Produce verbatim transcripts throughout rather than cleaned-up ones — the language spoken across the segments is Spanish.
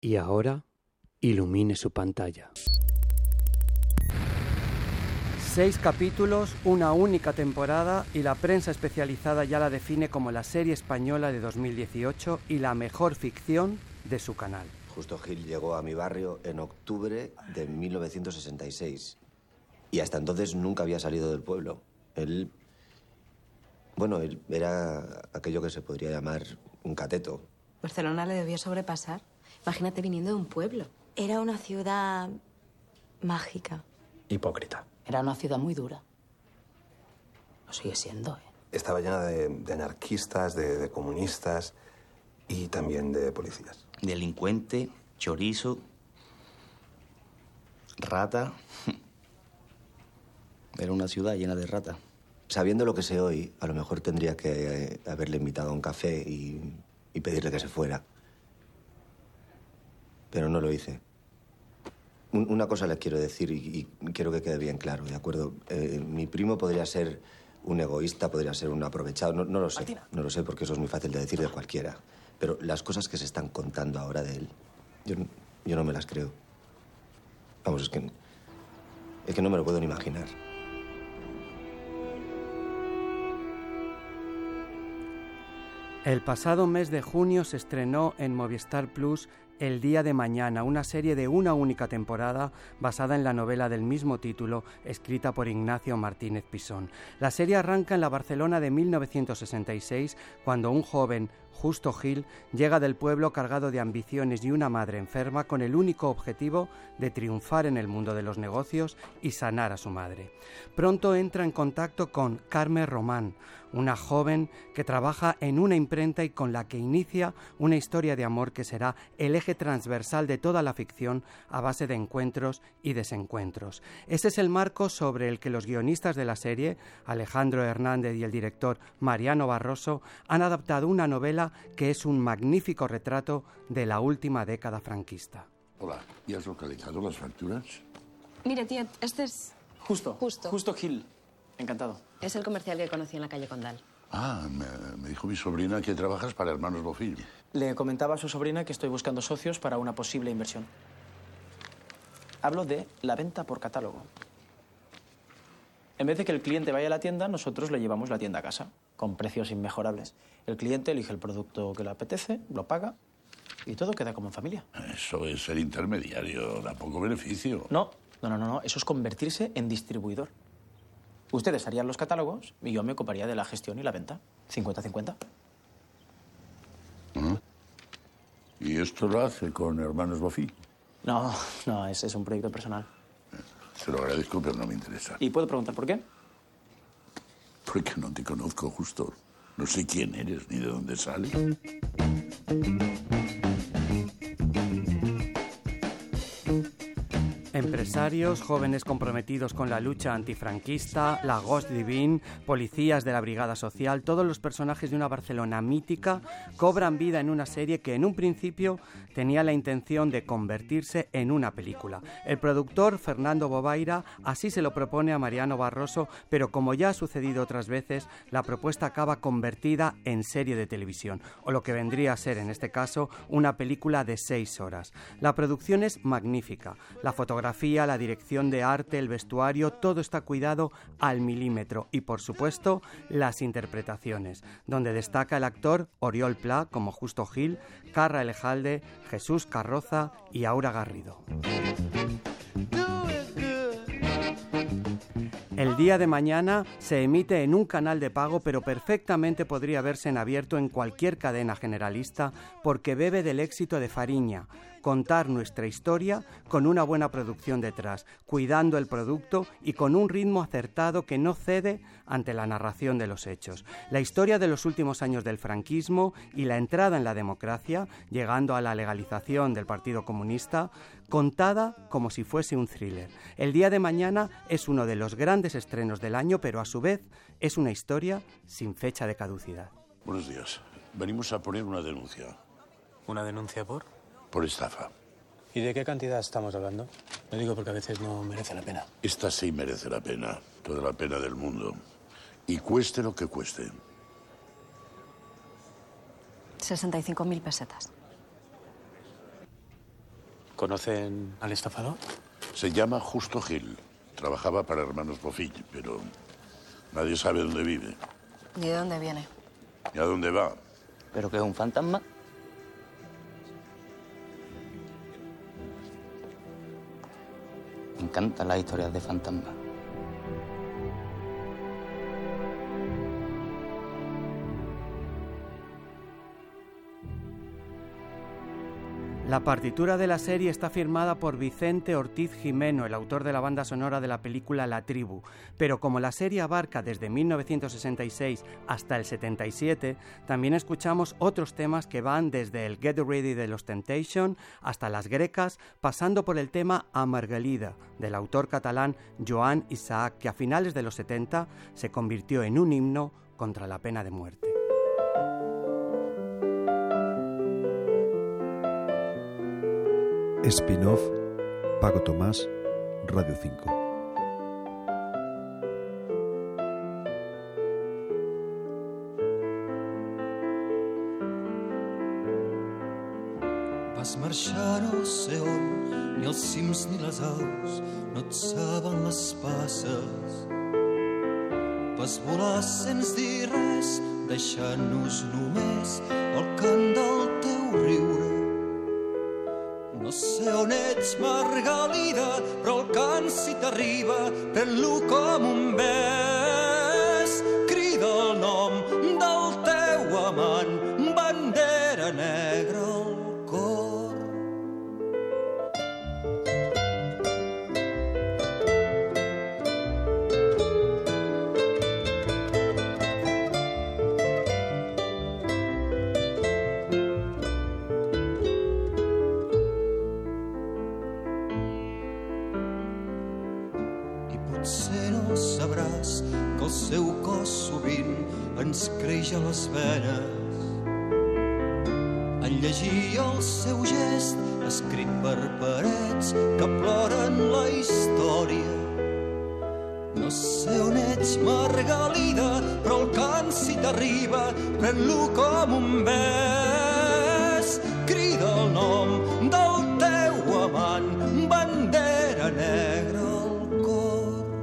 Y ahora, ilumine su pantalla. Seis capítulos, una única temporada y la prensa especializada ya la define como la serie española de dos mil dieciocho y la mejor ficción de su canal. Justo Gil llegó a mi barrio en octubre de mil novecientos sesenta y seis y hasta entonces nunca había salido del pueblo. Él, bueno, él era aquello que se podría llamar un cateto. Barcelona le debió sobrepasar. Imagínate viniendo de un pueblo. Era una ciudad mágica. Hipócrita. Era una ciudad muy dura. Lo sigue siendo, ¿eh? Estaba llena de, de anarquistas, de, de comunistas y también de policías. Delincuente, chorizo, rata. Era una ciudad llena de rata. Sabiendo lo que sé hoy, a lo mejor tendría que eh, haberle invitado a un café y, y pedirle que se fuera. Pero no lo hice. Una cosa les quiero decir y, y quiero que quede bien claro, ¿de acuerdo? Eh, mi primo podría ser un egoísta, podría ser un aprovechado, no, no lo sé. Martina. No lo sé porque eso es muy fácil de decir de cualquiera. Pero las cosas que se están contando ahora de él, yo, yo no me las creo. Vamos, es que, es que no me lo puedo ni imaginar. El pasado mes de junio se estrenó en Movistar Plus El día de mañana, una serie de una única temporada basada en la novela del mismo título, escrita por Ignacio Martínez Pisón. La serie arranca en la Barcelona de mil novecientos sesenta y seis, cuando un joven, Justo Gil, llega del pueblo cargado de ambiciones y una madre enferma con el único objetivo de triunfar en el mundo de los negocios y sanar a su madre. Pronto entra en contacto con Carme Román, una joven que trabaja en una imprenta y con la que inicia una historia de amor que será el eje transversal de toda la ficción a base de encuentros y desencuentros. Ese es el marco sobre el que los guionistas de la serie, Alejandro Hernández y el director Mariano Barroso, han adaptado una novela que es un magnífico retrato de la última década franquista. Hola, ¿y has localizado las facturas? Mire, tía, este es... Justo. Justo. Justo Gil. Encantado. Es el comercial que conocí en la calle Condal. Ah, me, me dijo mi sobrina que trabajas para Hermanos Bofill. Le comentaba a su sobrina que estoy buscando socios para una posible inversión. Hablo de la venta por catálogo. En vez de que el cliente vaya a la tienda, nosotros le llevamos la tienda a casa, con precios inmejorables. El cliente elige el producto que le apetece, lo paga y todo queda como en familia. Eso es ser intermediario, da poco beneficio. No, no, no, no, no. Eso es convertirse en distribuidor. Ustedes harían los catálogos y yo me ocuparía de la gestión y la venta. cincuenta cincuenta. ¿Ah? ¿Y esto lo hace con Hermanos Bofill? No, no, es, es un proyecto personal. Se lo agradezco, pero no me interesa. ¿Y puedo preguntar por qué? Porque no te conozco, Justo. No sé quién eres ni de dónde sales. Empresarios, jóvenes comprometidos con la lucha antifranquista, la Ghost Divine, policías de la Brigada Social, todos los personajes de una Barcelona mítica cobran vida en una serie que en un principio tenía la intención de convertirse en una película. El productor, Fernando Bobaira, así se lo propone a Mariano Barroso, pero como ya ha sucedido otras veces, la propuesta acaba convertida en serie de televisión, o lo que vendría a ser en este caso una película de seis horas. La producción es magnífica, la fotografía fotografía, la dirección de arte, el vestuario, todo está cuidado al milímetro y, por supuesto, las interpretaciones, donde destaca el actor Oriol Pla como Justo Gil, Carra Elejalde, Jesús Carroza y Aura Garrido. El día de mañana se emite en un canal de pago, pero perfectamente podría verse en abierto en cualquier cadena generalista porque bebe del éxito de Fariña, contar nuestra historia con una buena producción detrás, cuidando el producto y con un ritmo acertado que no cede ante la narración de los hechos. La historia de los últimos años del franquismo y la entrada en la democracia, llegando a la legalización del Partido Comunista, contada como si fuese un thriller. El día de mañana es uno de los grandes estrenos del año, pero a su vez es una historia sin fecha de caducidad. Buenos días. Venimos a poner una denuncia. ¿Una denuncia por? Por estafa. ¿Y de qué cantidad estamos hablando? Lo digo porque a veces no merece la pena. Esta sí merece la pena. Toda la pena del mundo. Y cueste lo que cueste. sesenta y cinco mil pesetas. ¿Conocen al estafador? Se llama Justo Gil. Trabajaba para Hermanos Bofill, pero nadie sabe dónde vive. ¿Y de dónde viene? ¿Y a dónde va? ¿Pero que es un fantasma? Me encantan las historias de fantasmas. La partitura de la serie está firmada por Vicente Ortiz Jimeno, el autor de la banda sonora de la película La Tribu, pero como la serie abarca desde mil novecientos sesenta y seis hasta el setenta y siete, también escuchamos otros temas que van desde el Get Ready de los Temptation hasta Las Grecas, pasando por el tema Amargalida, del autor catalán Joan Isaac, que a finales de los setenta se convirtió en un himno contra la pena de muerte. Spin-off, Paco Tomás, Radio cinco. Vas marxar no sé on, ni els cims ni les aus, no et saben les passes. Vas volar sense dir res, deixant-nos només el cant del teu riure. No sé on ets, Margalida, però el cant si t'arriba, pren-lo com un bes. Crida el nom del teu amant, bandera negra al cor. Seu cos sovint ens creix a les venes. En llegir el seu gest escrit per parets que ploren la història. No sé on ets, Margalida, però el cant si t'arriba, pren-lo com un bes. Crida el nom del teu amant, bandera negra al cor.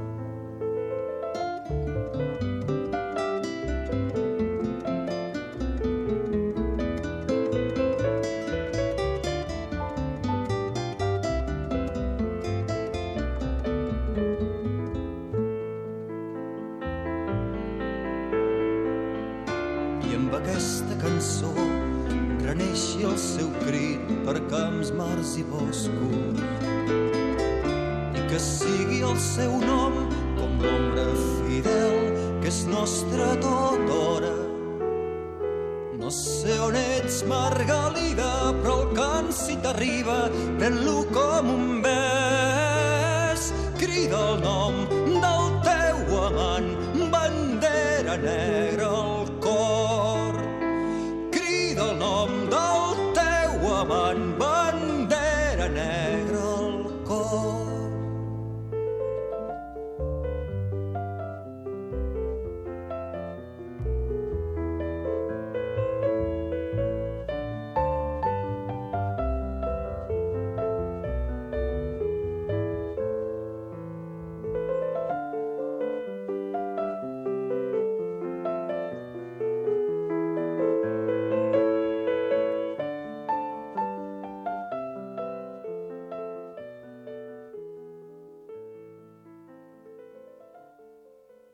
Aquesta cançó reneixi el seu crit per camps, mars i boscos, i que sigui el seu nom com l'ombra fidel que és nostra tothora. No sé on ets, Margalida, però el cant si t'arriba, pren-lo com un bes. Crida el nom del teu amant, bandera negra al